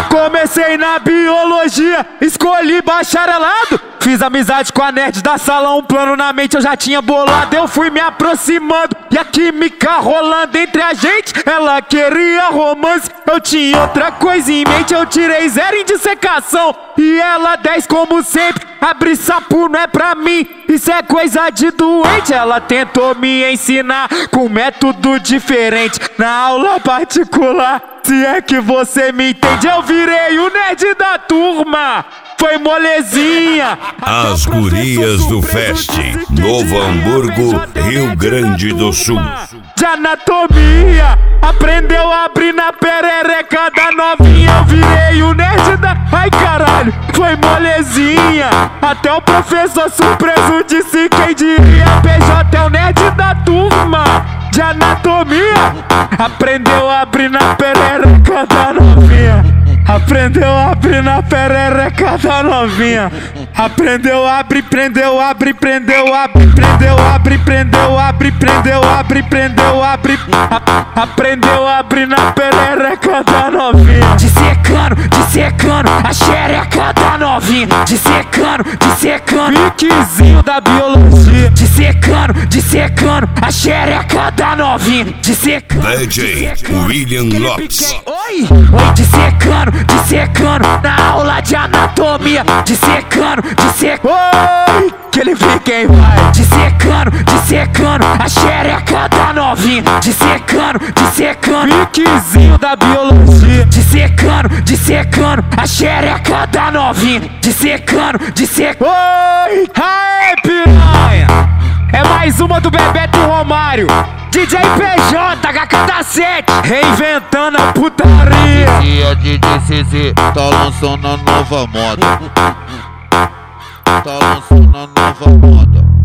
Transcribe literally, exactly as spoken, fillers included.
Comecei na biologia, escolhi bacharelado. Fiz amizade com a nerd da sala, um plano na mente eu já tinha bolado. Eu fui me aproximando e a química rolando entre a gente. Ela queria romance, eu tinha outra coisa em mente. Eu tirei zero em dissecação e ela dez como sempre. Abrir sapo não é pra mim, isso é coisa de doente. Ela tentou me ensinar com um método diferente na aula particular. Se é que você me entende, eu virei o nerd da turma. Foi molezinha. As gurias do Fest, Novo Hamburgo, Rio Grande do Sul. De anatomia, aprendeu a abrir na perereca da novinha. Eu virei o nerd da... Ai caralho, foi molezinha. Até o professor surpreso disse quem diria. P J é o nerd da turma. De anatomia, aprendeu a abrir na perereca da novinha. Aprendeu a abrir na perereca da novinha. Aprendeu a abrir, prendeu, abre, prendeu, abre, prendeu, abre, prendeu, abre, prendeu, abre, prendeu, abre. Aprendeu a abrir na perereca da novinha. Dissecando, dissecando a xereca da novinha. Dissecando, dissecando piquezinho da biologia. Dissecando, dissecando a xereca da novinha. Dissecando D J William Lopes. Oi, oi, dissecando, dissecando na aula de anatomia. Dissecando, dissecando. Oi, que ele fica em vai. Dissecando, dissecando a xereca da novinha. Dissecando, dissecando piquezinho da biologia. Dissecando, dissecando a xereca da novinha. Dissecando, dissecando. Oi, aê, piranha. É mais uma do Bebeto e Romário. D J P J, H K sete, reinventando a putaria. E a D J C Z tá lançando a nova moda. Tá lançando a nova moda.